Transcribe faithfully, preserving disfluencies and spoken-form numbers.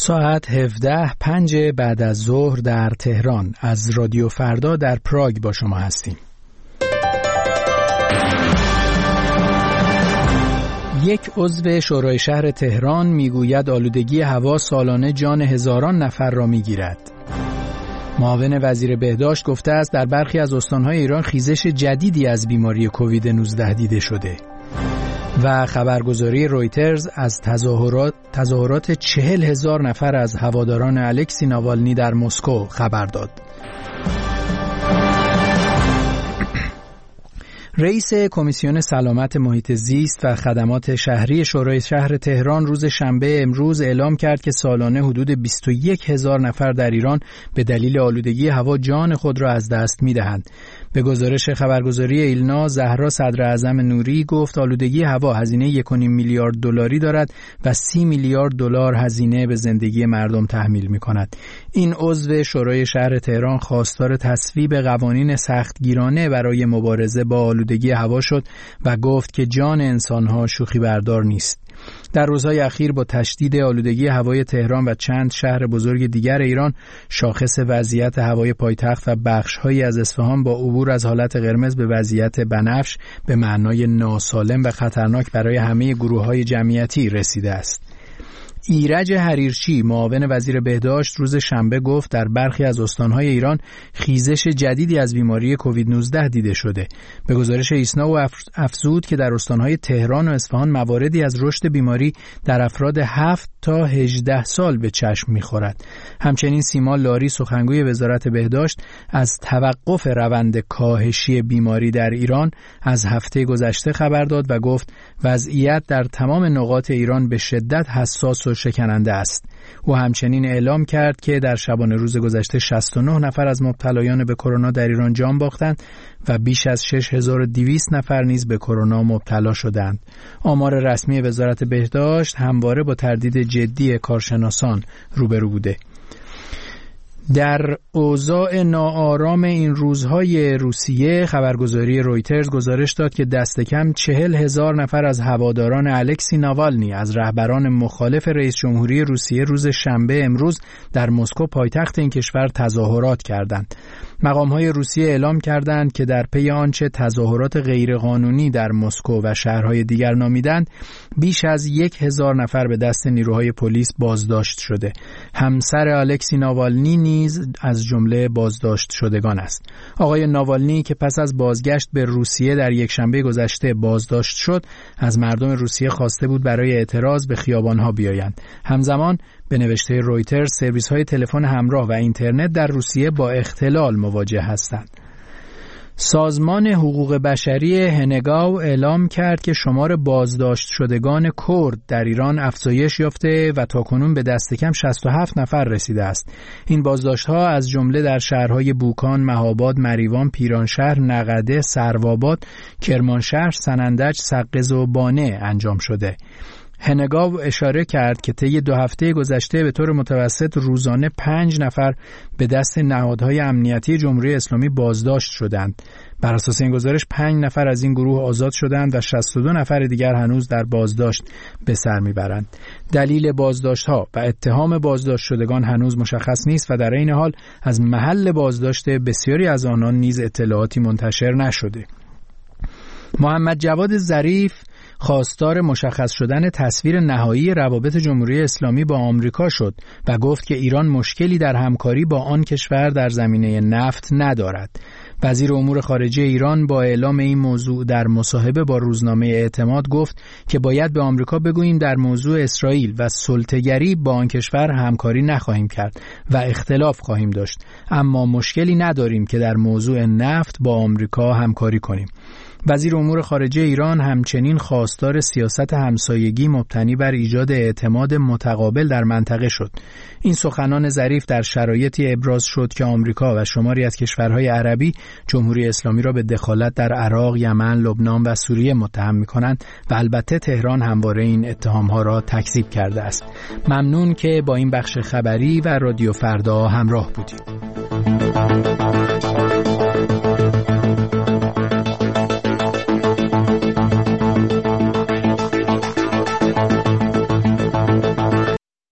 ساعت هفده پنج بعد از ظهر در تهران. از رادیو فردا در پراگ با شما هستیم. یک عضو شورای شهر تهران میگوید آلودگی هوا سالانه جان هزاران نفر را میگیرد. معاون وزیر بهداشت گفته است در برخی از استانهای ایران خیزش جدیدی از بیماری کووید نوزده دیده شده. و خبرگزاری رویترز از تظاهرات تظاهرات چهل هزار نفر از هواداران الکسی ناوالنی در مسکو خبر داد. رئیس کمیسیون سلامت محیط زیست و خدمات شهری شورای شهر تهران روز شنبه امروز اعلام کرد که سالانه حدود بیست و یک هزار نفر در ایران به دلیل آلودگی هوا جان خود را از دست می‌دهند. به گزارش خبرگزاری ایلنا، زهرا صدراعظم نوری گفت آلودگی هوا هزینه یک و نیم میلیارد دلاری دارد و سی میلیارد دلار هزینه به زندگی مردم تحمیل می‌کند. این عضو شورای شهر تهران خواستار تصویب قوانین سختگیرانه برای مبارزه با آلودگی هوا شد و گفت که جان انسان‌ها شوخی بردار نیست. در روزهای اخیر با تشدید آلودگی هوای تهران و چند شهر بزرگ دیگر ایران، شاخص وضعیت هوای پایتخت و بخش‌هایی از اصفهان با عبور از حالت قرمز به وضعیت بنفش به معنای ناسالم و خطرناک برای همه گروه‌های جمعیتی رسیده است. ایرج حریرچی، معاون وزیر بهداشت، روز شنبه گفت در برخی از استانهای ایران خیزش جدیدی از بیماری کووید نوزده دیده شده. به گزارش ایسنا و افزود که در استانهای تهران و اصفهان مواردی از رشد بیماری در افراد هفت تا هجده سال به چشم می‌خورد. همچنین سیما لاری، سخنگوی وزارت بهداشت، از توقف روند کاهشی بیماری در ایران از هفته گذشته خبر داد و گفت وضعیت در تمام نقاط ایران به شدت حساس و شکننده است. او همچنین اعلام کرد که در شبانه روز گذشته شصت و نه نفر از مبتلایان به کرونا در ایران جان باختند و بیش از شش هزار و دویست نفر نیز به کرونا مبتلا شدند. آمار رسمی وزارت بهداشت همواره با تردید جدی کارشناسان روبرو بوده. در اوضاع ناآرام این روزهای روسیه، خبرگزاری رویترز گزارش داد که دست کم چهل هزار نفر از هواداران الکسی ناوالنی از رهبران مخالف رئیس جمهوری روسیه روز شنبه امروز در مسکو پایتخت این کشور تظاهرات کردند. مقام‌های روسیه اعلام کردند که در پی آنچه تظاهرات غیرقانونی در مسکو و شهرهای دیگر نامیدند، بیش از یک هزار نفر به دست نیروهای پلیس بازداشت شده. همسر الکسی ناوالنی نیز از جمله بازداشت شدگان است. آقای ناوالنی که پس از بازگشت به روسیه در یکشنبه گذشته بازداشت شد، از مردم روسیه خواسته بود برای اعتراض به خیابان‌ها بیایند. همزمان به نوشته رویترز، سرویس‌های تلفن همراه و اینترنت در روسیه با اختلال مواجه هستند. سازمان حقوق بشری هنگاو اعلام کرد که شمار بازداشت شدگان کرد در ایران افزایش یافته و تاکنون به دست کم شصت و هفت نفر رسیده است. این بازداشت‌ها از جمله در شهرهای بوکان، مهاباد، مریوان، پیرانشهر، نقده، سروآباد، کرمانشهر، سنندج، سقز و بانه انجام شده. هنگاو اشاره کرد که طی دو هفته گذشته به طور متوسط روزانه پنج نفر به دست نهادهای امنیتی جمهوری اسلامی بازداشت شدند. بر اساس این گزارش پنج نفر از این گروه آزاد شدند و شصت و دو نفر دیگر هنوز در بازداشت به سر میبرند. دلیل بازداشت‌ها و اتهام بازداشت شدگان هنوز مشخص نیست و در این حال از محل بازداشت بسیاری از آنان نیز اطلاعاتی منتشر نشده. محمد جواد ظریف خواستار مشخص شدن تصویر نهایی روابط جمهوری اسلامی با آمریکا شد و گفت که ایران مشکلی در همکاری با آن کشور در زمینه نفت ندارد. وزیر امور خارجه ایران با اعلام این موضوع در مصاحبه با روزنامه اعتماد گفت که باید به آمریکا بگوییم در موضوع اسرائیل و سلطه‌گری با آن کشور همکاری نخواهیم کرد و اختلاف خواهیم داشت، اما مشکلی نداریم که در موضوع نفت با آمریکا همکاری کنیم. وزیر امور خارجه ایران همچنین خواستار سیاست همسایگی مبتنی بر ایجاد اعتماد متقابل در منطقه شد. این سخنان ظریف در شرایطی ابراز شد که آمریکا و شماری از کشورهای عربی جمهوری اسلامی را به دخالت در عراق، یمن، لبنان و سوریه متهم می‌کنند و البته تهران همواره این اتهام‌ها را تکذیب کرده است. ممنون که با این بخش خبری و رادیو فردا همراه بودید.